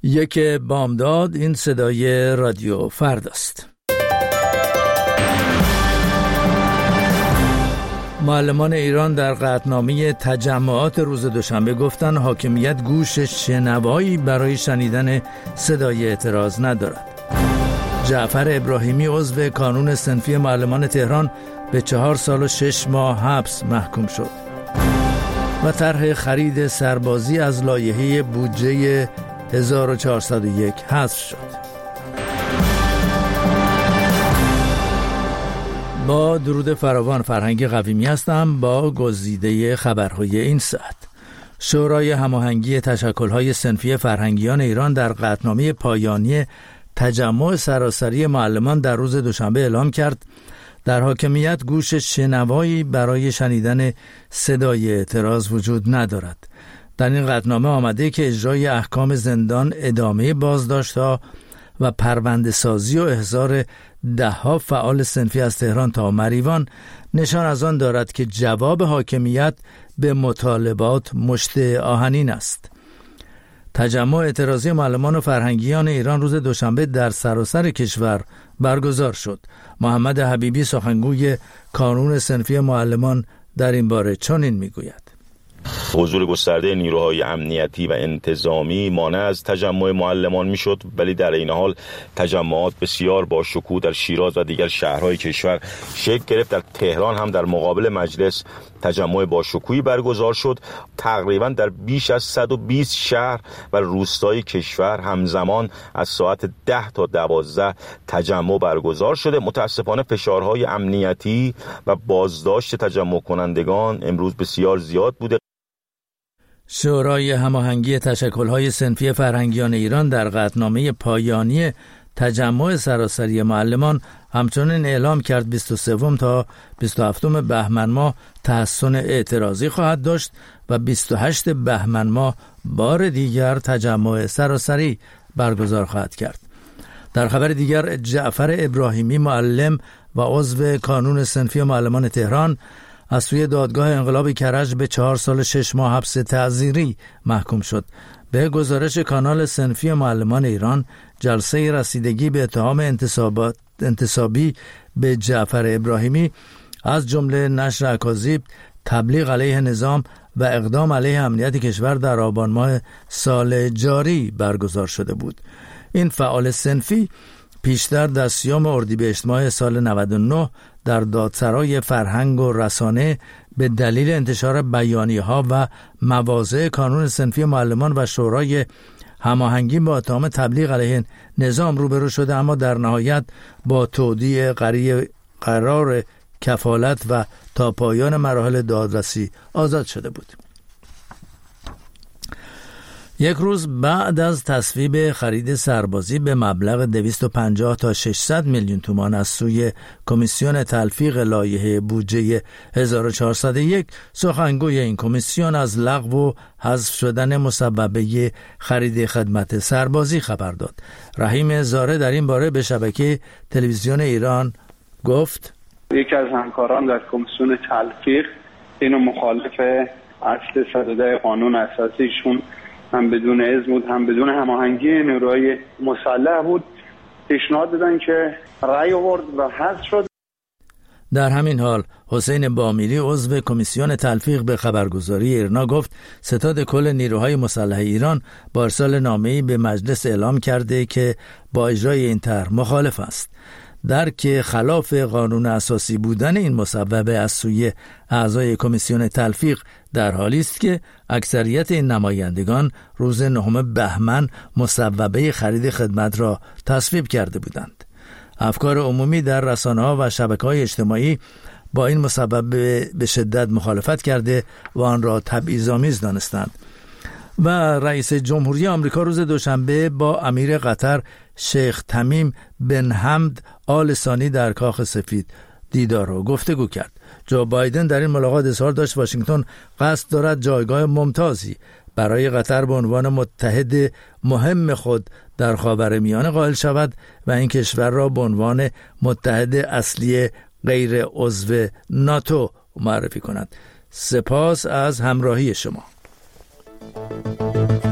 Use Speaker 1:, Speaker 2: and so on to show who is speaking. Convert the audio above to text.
Speaker 1: یک بامداد، این صدای رادیو فردا است. معلمان ایران در قطعنامه تجمعات روز دوشنبه گفتند حاکمیت گوش شنوایی برای شنیدن صدای اعتراض ندارد. جعفر ابراهیمی عضو کانون صنفی معلمان تهران به 4 سال و 6 ماه حبس محکوم شد و طرح خرید سربازی از لایحه بودجه 1401 حذف شد. با درود فراوان، فرهنگ قویمی هستم با گزیده خبرهای این ساعت. شورای هماهنگی تشکل‌های صنفی فرهنگیان ایران در قطعنامه پایانی تجمع سراسری معلمان در روز دوشنبه اعلام کرد در حاکمیت گوش شنوایی برای شنیدن صدای اعتراض وجود ندارد. در این قطعنامه آمده که اجرای احکام زندان، ادامه بازداشت‌ها و پرونده سازی و احضار ده‌ها فعال صنفی از تهران تا مریوان نشان از آن دارد که جواب حاکمیت به مطالبات مشت آهنین است. تجمع اعتراضی معلمان و فرهنگیان ایران روز دوشنبه در سراسر کشور برگزار شد. محمد حبیبی سخنگوی کانون صنفی معلمان در این باره چنین میگوید:
Speaker 2: حضور گسترده نیروهای امنیتی و انتظامی مانع از تجمع معلمان میشد، ولی در این حال تجمعات بسیار با شکوه در شیراز و دیگر شهرهای کشور شکل گرفت. در تهران هم در مقابل مجلس تجمع با شکوهی برگزار شد. تقریبا در بیش از 120 شهر و روستای کشور همزمان از ساعت 10 تا 12 تجمع برگزار شده. متاسفانه فشارهای امنیتی و بازداشت تجمع کنندگان امروز بسیار زیاد بوده.
Speaker 1: شورای هماهنگی تشکل‌های صنفی فرهنگیان ایران در قطعنامه پایانی تجمع سراسری معلمان همچنین اعلام کرد 23 تا 27 بهمن ماه تحسن اعتراضی خواهد داشت و 28 بهمن ماه بار دیگر تجمع سراسری برگزار خواهد کرد. در خبر دیگر، جعفر ابراهیمی معلم و عضو کانون صنفی معلمان تهران از سوی دادگاه انقلاب کرج به 4 سال 6 ماه حبس تعزیری محکوم شد. به گزارش کانال صنفی معلمان ایران، جلسه رسیدگی به اتهام انتصابی به جعفر ابراهیمی از جمله نشر اکاذیب، تبلیغ علیه نظام و اقدام علیه امنیت کشور در آبان ماه سال جاری برگزار شده بود. این فعال صنفی پیشتر در 30 اردیبهشت ماه سال 99 در دادسرای فرهنگ و رسانه به دلیل انتشار بیانیه‌ها و مواضع کانون صنفی معلمان و شورای هماهنگی با اتهام تبلیغ علیه نظام روبرو شده، اما در نهایت با تودیع قرار کفالت و تا پایان مراحل دادرسی آزاد شده بود. یک روز بعد از تصویب خرید سربازی به مبلغ 250 تا 600 میلیون تومان از سوی کمیسیون تلفیق لایحه بودجه 1401، سخنگوی این کمیسیون از لغو و حذف شدن مصوبه خرید خدمت سربازی خبر داد. رحیم زاره در این باره به شبکه تلویزیون ایران گفت:
Speaker 3: یکی از همکاران در کمیسیون تلفیق اینو مخالف اصل 110 قانون اساسیشون هم بدون اذن بود، هم بدون هماهنگی نیروهای مسلح بود، پیشنهاد دادن که رأی آورد و حذف شد.
Speaker 1: در همین حال حسین بامیری عضو کمیسیون تلفیق به خبرگزاری ایرنا گفت ستاد کل نیروهای مسلح ایران با ارسال نامه‌ای به مجلس اعلام کرده که با اجرای این طرح مخالف است. درک خلاف قانون اساسی بودن این مصوبه از سوی اعضای کمیسیون تلفیق در حالی است که اکثریت این نمایندگان روز 9 بهمن مصوبه خرید خدمت را تصویب کرده بودند. افکار عمومی در رسانه‌ها و شبکه‌های اجتماعی با این مصوبه به شدت مخالفت کرده و آن را تبعیض‌آمیز دانستند. و رئیس جمهوری آمریکا روز دوشنبه با امیر قطر شیخ تمیم بن حمد آل ثانی در کاخ سفید دیدار و گفتگو کرد. جو بایدن در این ملاقات اظهار داشت واشنگتن قصد دارد جایگاه ممتازی برای قطر به عنوان متحد مهم خود در خاورمیانه قائل شود و این کشور را به عنوان متحد اصلی غیر عضو ناتو معرفی کند. سپاس از همراهی شما.